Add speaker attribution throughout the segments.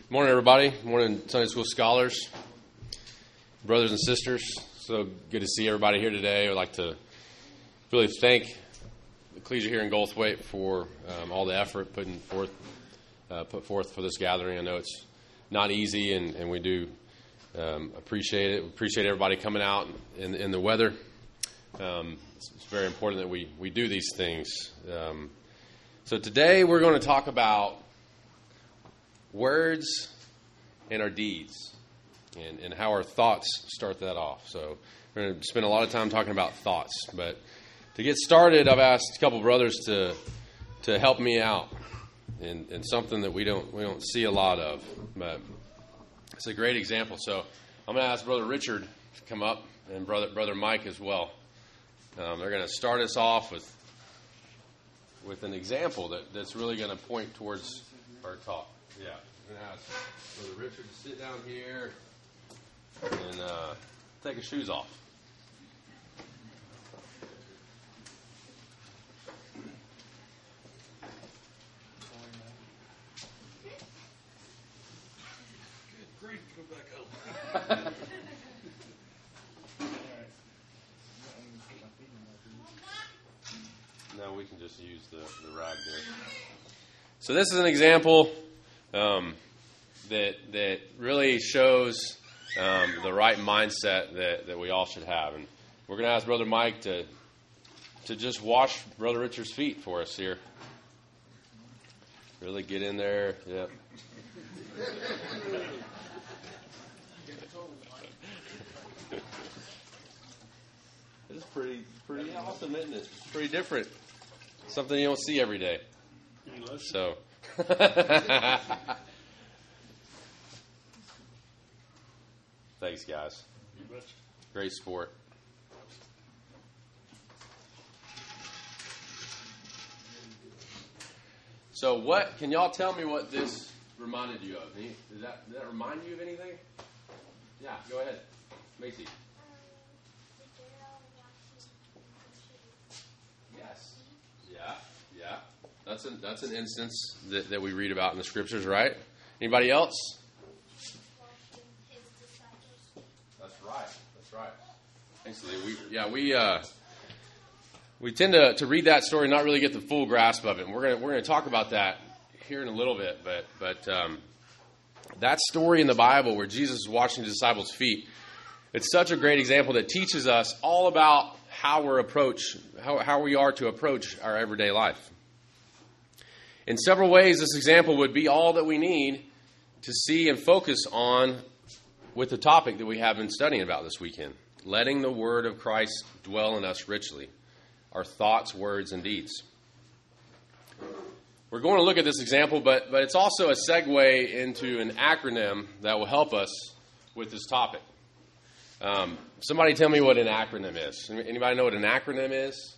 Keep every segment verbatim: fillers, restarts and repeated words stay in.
Speaker 1: Good morning, everybody. Good morning, Sunday School scholars, brothers and sisters. So good to see everybody here today. I'd like to really thank the Ecclesia here in Goldthwaite for um, all the effort putting forth, uh, put forth for this gathering. I know it's not easy, and, and we do um, appreciate it. We appreciate everybody coming out in, in the weather. Um, it's, it's very important that we, we do these things. Um, so today we're going to talk about words and our deeds, and, and how our thoughts start that off. So we're going to spend a lot of time talking about thoughts. But to get started, I've asked a couple brothers to to help me out in, in something that we don't we don't see a lot of. But it's a great example. So I'm going to ask Brother Richard to come up, and brother brother Mike as well. Um, they're going to start us off with with an example that, that's really going to point towards our talk. Yeah, I'm going to ask Brother Richard to sit down here and uh, take his shoes off.
Speaker 2: Good grief, go back home.
Speaker 1: No, we can just use the, the rag there. So this is an example Um, that that really shows um, the right mindset that, that we all should have. And we're going to ask Brother Mike to to just wash Brother Richard's feet for us here. Really get in there. Yep. It's pretty pretty awesome, isn't it? It's pretty different. Something you don't see every day. So. Thanks, guys. Great sport. So, what can y'all tell me what this reminded you of? Any, does that does that remind you of anything? Yeah, go ahead, Macy. Yes. Yeah. Yeah. That's an that's an instance that, that we read about in the scriptures, right? Anybody else? That's right. That's right. Thanks, Lee. We yeah we uh, we tend to, to read that story and not really get the full grasp of it. And we're gonna we're gonna talk about that here in a little bit. But but um, that story in the Bible where Jesus is washing his disciples' feet, it's such a great example that teaches us all about how we're approach how how we are to approach our everyday life. In several ways, this example would be all that we need to see and focus on with the topic that we have been studying about this weekend, letting the word of Christ dwell in us richly, our thoughts, words, and deeds. We're going to look at this example, but, but it's also a segue into an acronym that will help us with this topic. Um, somebody tell me what an acronym is. Anybody know what an acronym is?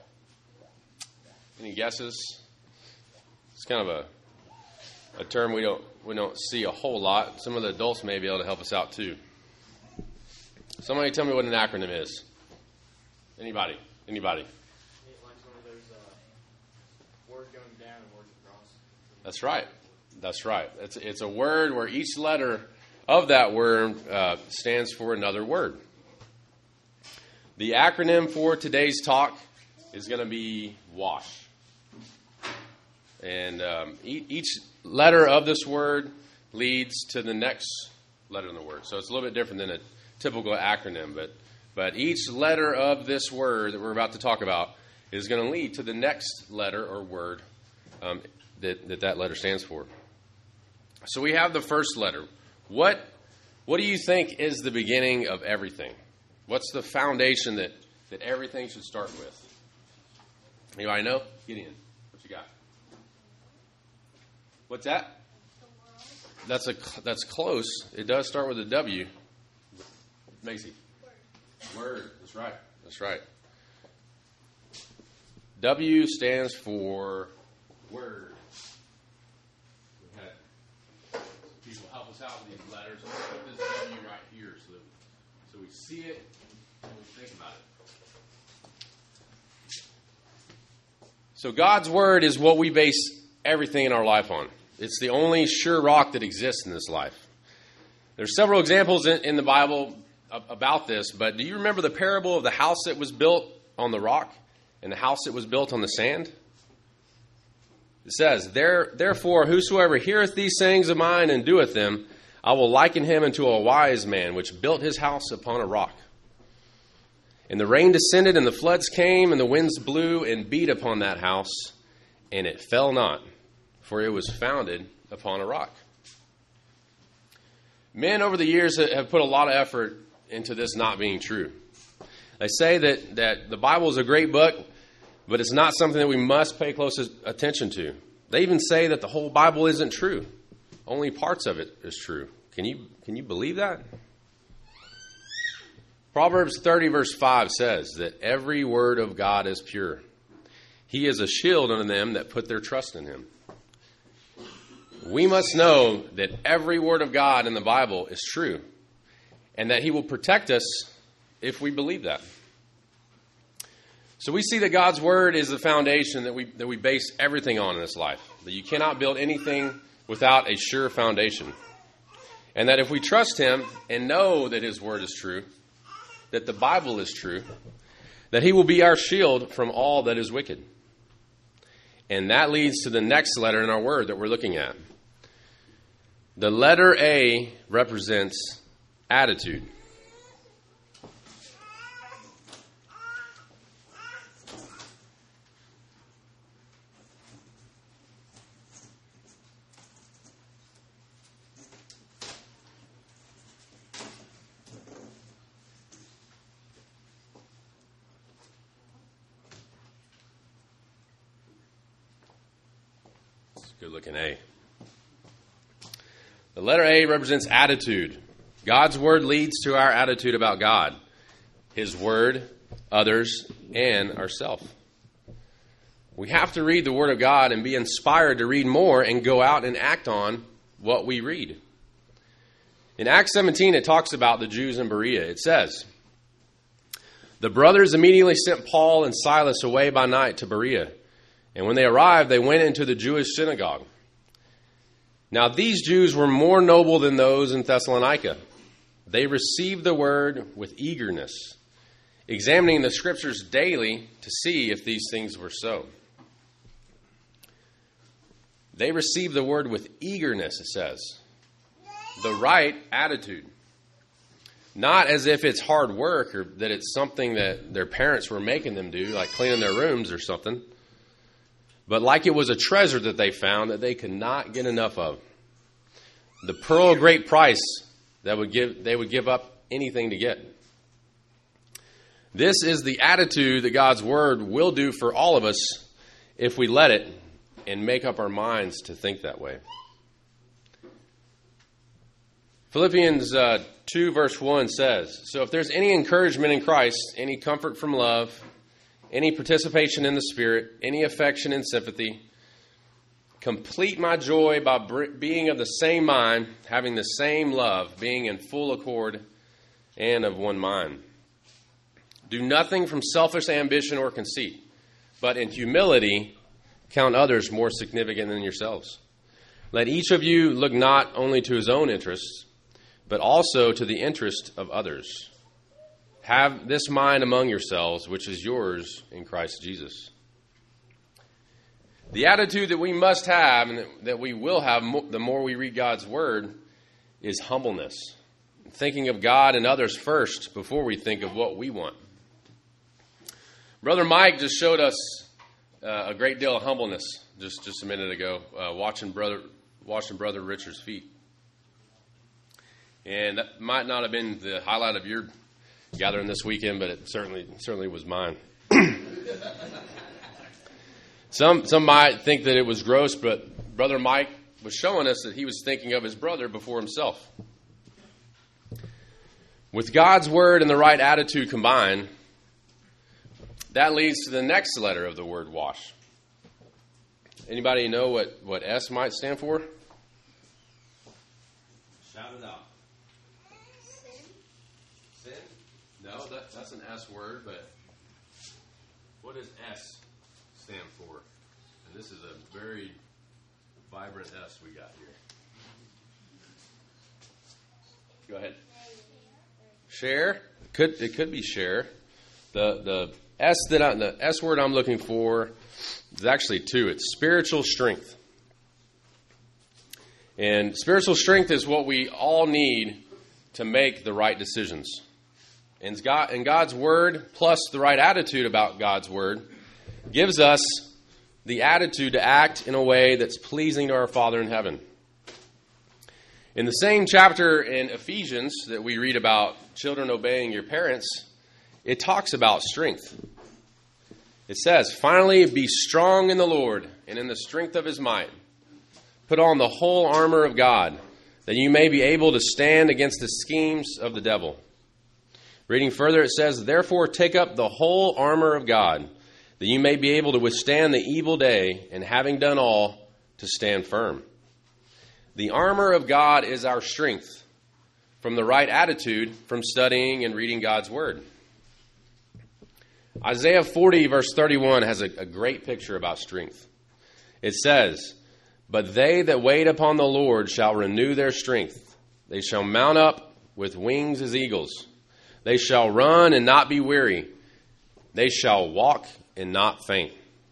Speaker 1: Any guesses? It's kind of a a term we don't we don't see a whole lot. Some of the adults may be able to help us out too. Somebody tell me what an acronym is. Anybody? Anybody?
Speaker 3: It's like one of those uh, words going down and words across.
Speaker 1: That's right. That's right. It's it's a word where each letter of that word uh, stands for another word. The acronym for today's talk is going to be WASH. And um, each letter of this word leads to the next letter in the word. So it's a little bit different than a typical acronym. But but each letter of this word that we're about to talk about is going to lead to the next letter or word um, that, that that letter stands for. So we have the first letter. What what do you think is the beginning of everything? What's the foundation that, that everything should start with? Anybody know? Gideon, what you got? What's that? That's a that's close. It does start with a W. Macy. Word. Word. That's right. That's right. W stands for word. We had people help us out with these letters. I'm going to put this W right here so that, so we see it and we think about it. So God's word is what we base everything in our life on. It's the only sure rock that exists in this life. There's several examples in, in the Bible about this, but do you remember the parable of the house that was built on the rock and the house that was built on the sand? It says, there, Therefore, whosoever heareth these sayings of mine and doeth them, I will liken him unto a wise man, which built his house upon a rock. And the rain descended, and the floods came, and the winds blew and beat upon that house, and it fell not, for it was founded upon a rock. Men over the years have put a lot of effort into this not being true. They say that, that the Bible is a great book, but it's not something that we must pay close attention to. They even say that the whole Bible isn't true. Only parts of it is true. Can you, can you believe that? Proverbs thirty verse five says that every word of God is pure. He is a shield unto them that put their trust in him. We must know that every word of God in the Bible is true, and that he will protect us if we believe that. So we see that God's word is the foundation that we that we base everything on in this life. That you cannot build anything without a sure foundation. And that if we trust him and know that his word is true, that the Bible is true, that he will be our shield from all that is wicked. And that leads to the next letter in our word that we're looking at. The letter A represents attitude. Good looking A. The letter A represents attitude. God's word leads to our attitude about God, his word, others, and ourselves. We have to read the word of God and be inspired to read more and go out and act on what we read. In Acts seventeen, it talks about the Jews in Berea. It says, the brothers immediately sent Paul and Silas away by night to Berea. And when they arrived, they went into the Jewish synagogue. Now these Jews were more noble than those in Thessalonica. They received the word with eagerness, examining the scriptures daily to see if these things were so. They received the word with eagerness, it says. The right attitude. Not as if it's hard work or that it's something that their parents were making them do, like cleaning their rooms or something. But like it was a treasure that they found that they could not get enough of. The pearl of great price that would give they would give up anything to get. This is the attitude that God's word will do for all of us if we let it and make up our minds to think that way. Philippians uh, two verse one says, so if there's any encouragement in Christ, any comfort from love, any participation in the Spirit, any affection and sympathy, complete my joy by being of the same mind, having the same love, being in full accord and of one mind. Do nothing from selfish ambition or conceit, but in humility count others more significant than yourselves. Let each of you look not only to his own interests, but also to the interest of others. Have this mind among yourselves, which is yours in Christ Jesus. The attitude that we must have and that we will have the more we read God's word is humbleness. Thinking of God and others first before we think of what we want. Brother Mike just showed us uh, a great deal of humbleness just, just a minute ago, uh, watching brother watching Brother Richard's feet. And that might not have been the highlight of your gathering this weekend, but it certainly certainly was mine. some some might think that it was gross, but Brother Mike was showing us that he was thinking of his brother before himself. With God's word and the right attitude combined, that leads to the next letter of the word wash. Anybody know what, what S might stand for? Shout it out. Sin? No, that, that's an S word, but what does S stand for? And this is a very vibrant S we got here. Go ahead. Share. Could it could be share. The the S that I, the S word I'm looking for is actually two. It's spiritual strength. And spiritual strength is what we all need to make the right decisions. And God, and God's word plus the right attitude about God's word gives us the attitude to act in a way that's pleasing to our Father in heaven. In the same chapter in Ephesians that we read about children obeying your parents, it talks about strength. It says, "Finally, be strong in the Lord and in the strength of his might. Put on the whole armor of God, that you may be able to stand against the schemes of the devil." Reading further, it says, "Therefore take up the whole armor of God, that you may be able to withstand the evil day, and having done all, to stand firm." The armor of God is our strength from the right attitude from studying and reading God's word. Isaiah forty, verse thirty-one, has a, a great picture about strength. It says, "But they that wait upon the Lord shall renew their strength. They shall mount up with wings as eagles. They shall run and not be weary. They shall walk and not faint."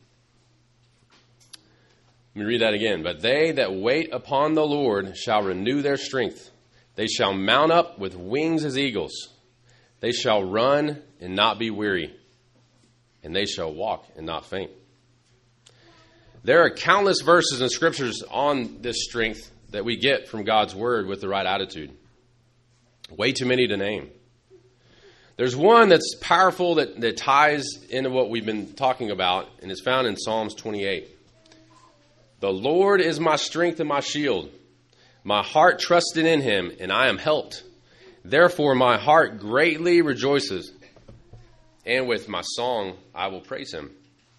Speaker 1: Let me read that again. "But they that wait upon the Lord shall renew their strength. They shall mount up with wings as eagles. They shall run and not be weary. And they shall walk and not faint." There are countless verses in scriptures on this strength that we get from God's word with the right attitude. Way too many to name. There's one that's powerful that, that ties into what we've been talking about, and it's found in Psalms twenty-eight. "The Lord is my strength and my shield. My heart trusted in him, and I am helped. Therefore my heart greatly rejoices, and with my song I will praise him."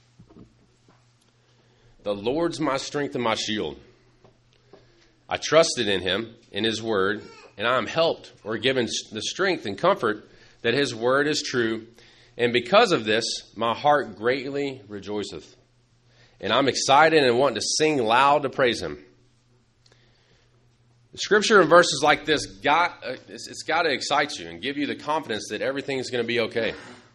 Speaker 1: The Lord's my strength and my shield. I trusted in him, in his word, and I am helped or given the strength and comfort that his word is true. And because of this, my heart greatly rejoiceth. And I'm excited and want to sing loud to praise him. The scripture in verses like this, got, uh, it's, it's got to excite you and give you the confidence that everything's going to be okay.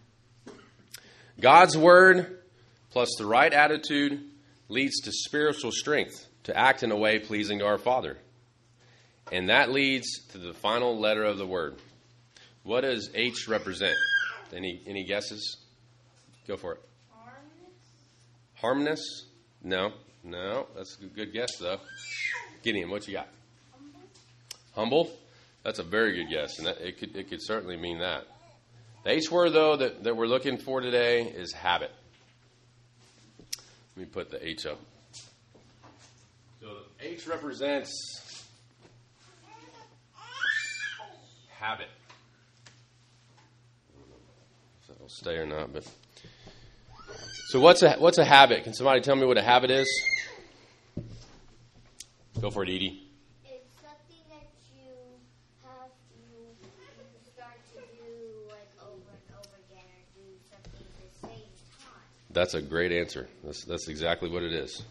Speaker 1: God's word plus the right attitude leads to spiritual strength to act in a way pleasing to our Father. And that leads to the final letter of the word. What does H represent? Any any guesses? Go for it. Harmless? Harmless? No. No. That's a good guess, though. Gideon, what you got? Humble. Humble? That's a very good guess, and that, it could it could certainly mean that. The H word, though, that, that we're looking for today is habit. Let me put the H up. So the H represents habit. So it'll stay or not, but so what's a what's a habit? Can somebody tell me what a habit is? Go for it, Edie.
Speaker 4: It's something that you have to start to do like over and over again, or do something at the same time.
Speaker 1: That's a great answer. That's that's exactly what it is.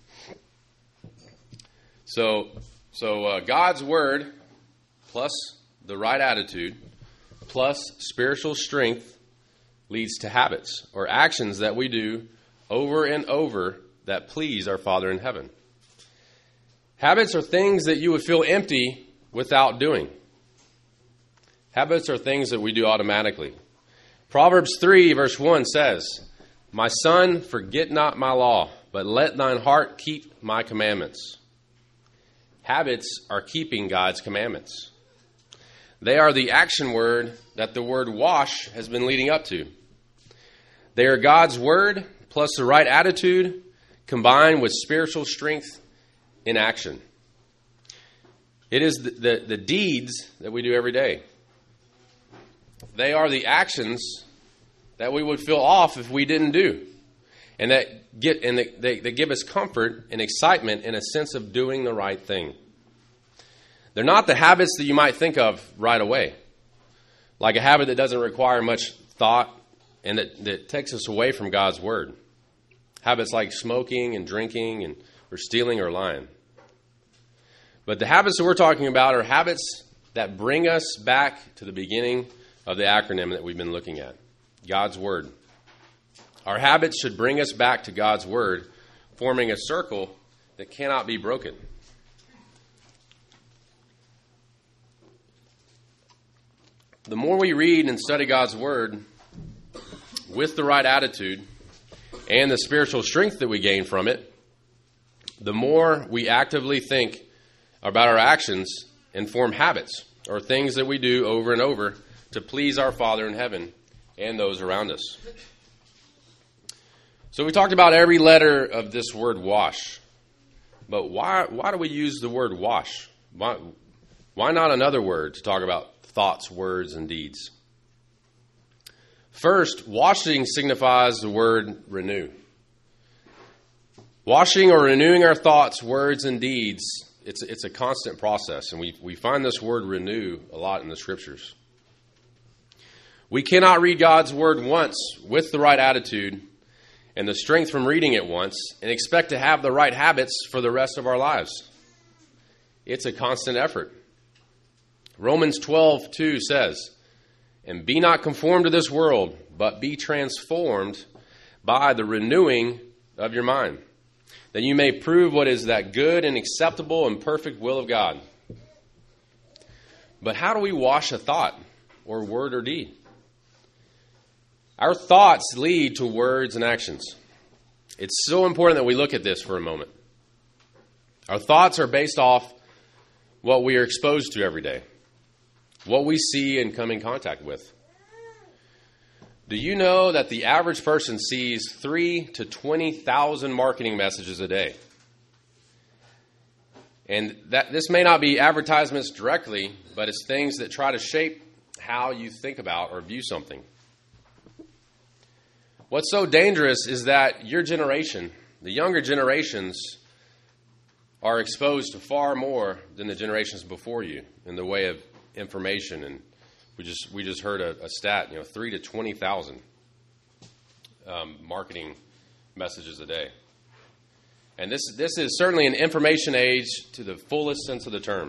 Speaker 1: So so uh, God's word plus the right attitude plus spiritual strength leads to habits or actions that we do over and over that please our Father in heaven. Habits are things that you would feel empty without doing. Habits are things that we do automatically. Proverbs three verse one says, "My son, forget not my law, but let thine heart keep my commandments." Habits are keeping God's commandments. They are the action word that the word wash has been leading up to. They are God's word plus the right attitude combined with spiritual strength in action. It is the, the, the deeds that we do every day. They are the actions that we would feel off if we didn't do. And that get and they, they, they give us comfort and excitement and a sense of doing the right thing. They're not the habits that you might think of right away. Like a habit that doesn't require much thought and that, that takes us away from God's word. Habits like smoking and drinking and or stealing or lying. But the habits that we're talking about are habits that bring us back to the beginning of the acronym that we've been looking at, God's Word. Our habits should bring us back to God's Word, forming a circle that cannot be broken. The more we read and study God's Word with the right attitude and the spiritual strength that we gain from it, the more we actively think about our actions and form habits or things that we do over and over to please our Father in heaven and those around us. So we talked about every letter of this word wash. But why why do we use the word wash? Why, why not another word to talk about thoughts, words, and deeds? First, washing signifies the word renew. Washing or renewing our thoughts, words, and deeds, it's, it's a constant process. And we, we find this word renew a lot in the Scriptures. We cannot read God's Word once with the right attitude and the strength from reading it once and expect to have the right habits for the rest of our lives. It's a constant effort. Romans twelve two says, "And be not conformed to this world, but be transformed by the renewing of your mind, that you may prove what is that good and acceptable and perfect will of God." But how do we wash a thought or word or deed? Our thoughts lead to words and actions. It's so important that we look at this for a moment. Our thoughts are based off what we are exposed to every day, what we see and come in contact with. Do you know that the average person sees three to twenty thousand marketing messages a day? And that this may not be advertisements directly, but it's things that try to shape how you think about or view something. What's so dangerous is that your generation, the younger generations, are exposed to far more than the generations before you in the way of information. And we just we just heard a, a stat, you know, three to twenty thousand um, marketing messages a day. And this this is certainly an information age to the fullest sense of the term.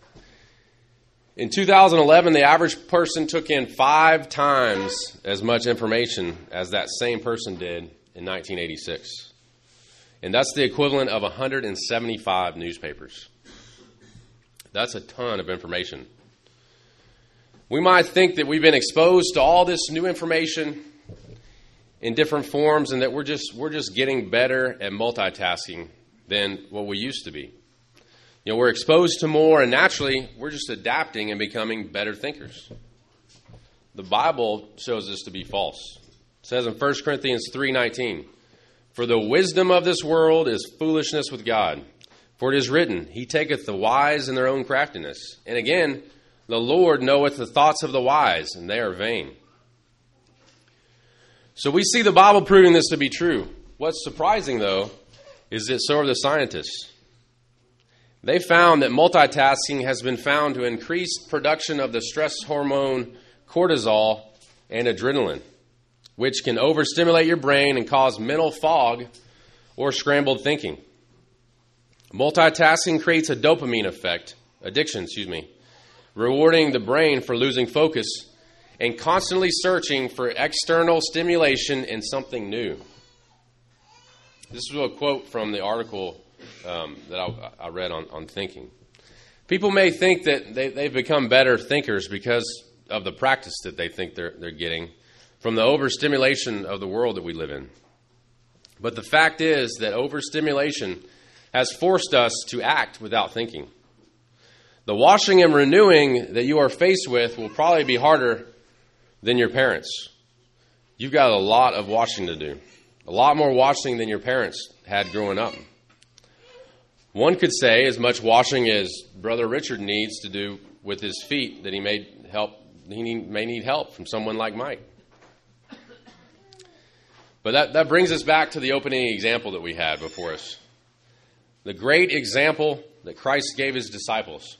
Speaker 1: In two thousand eleven, the average person took in five times as much information as that same person did in nineteen eighty-six. And that's the equivalent of one hundred seventy-five newspapers. That's a ton of information. We might think that we've been exposed to all this new information in different forms and that we're just we're just getting better at multitasking than what we used to be. You know, we're exposed to more, and naturally, we're just adapting and becoming better thinkers. The Bible shows this to be false. It says in First Corinthians three nineteen, "For the wisdom of this world is foolishness with God. For it is written, He taketh the wise in their own craftiness. And again, the Lord knoweth the thoughts of the wise, and they are vain." So we see the Bible proving this to be true. What's surprising, though, is that so are the scientists. They found that multitasking has been found to increase production of the stress hormone cortisol and adrenaline, which can overstimulate your brain and cause mental fog or scrambled thinking. Multitasking creates a dopamine effect, addiction, excuse me, rewarding the brain for losing focus and constantly searching for external stimulation and something new. This is a quote from the article um, that I, I read on, on thinking. People may think that they, they've become better thinkers because of the practice that they think they're, they're getting from the overstimulation of the world that we live in. But the fact is that overstimulation has forced us to act without thinking. The washing and renewing that you are faced with will probably be harder than your parents. You've got a lot of washing to do. A lot more washing than your parents had growing up. One could say as much washing as Brother Richard needs to do with his feet that he may help. He need, may need help from someone like Mike. But that, that brings us back to the opening example that we had before us. The great example that Christ gave his disciples.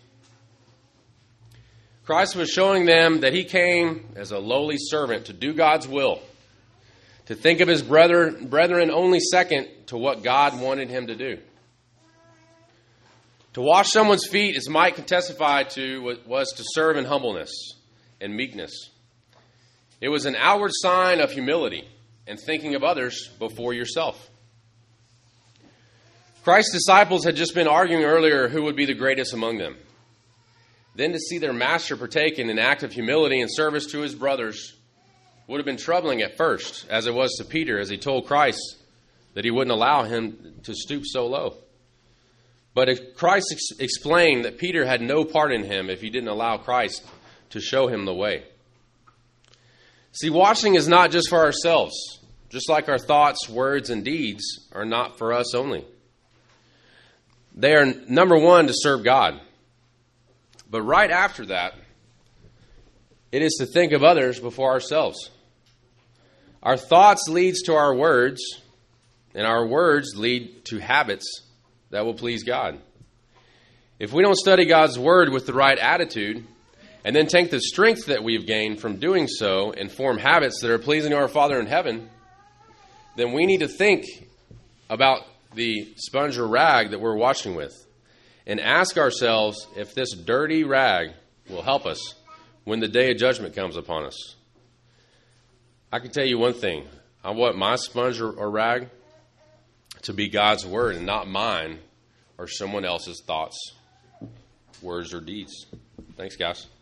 Speaker 1: Christ was showing them that he came as a lowly servant to do God's will, to think of his brother, brethren only second to what God wanted him to do. To wash someone's feet, as Mike can testify to, was to serve in humbleness and meekness. It was an outward sign of humility and thinking of others before yourself. Christ's disciples had just been arguing earlier who would be the greatest among them. Then to see their master partake in an act of humility and service to his brothers would have been troubling at first, as it was to Peter as he told Christ that he wouldn't allow him to stoop so low. But Christ ex- explained that Peter had no part in him if he didn't allow Christ to show him the way. See, washing is not just for ourselves, just like our thoughts, words, and deeds are not for us only. They are, number one, to serve God. But right after that, it is to think of others before ourselves. Our thoughts leads to our words, and our words lead to habits that will please God. If we don't study God's word with the right attitude, and then take the strength that we've gained from doing so and form habits that are pleasing to our Father in heaven, then we need to think about the sponge or rag that we're washing with and ask ourselves if this dirty rag will help us when the day of judgment comes upon us. I can tell you one thing. I want my sponge or, or rag to be God's word and not mine or someone else's thoughts, words, or deeds. Thanks, guys.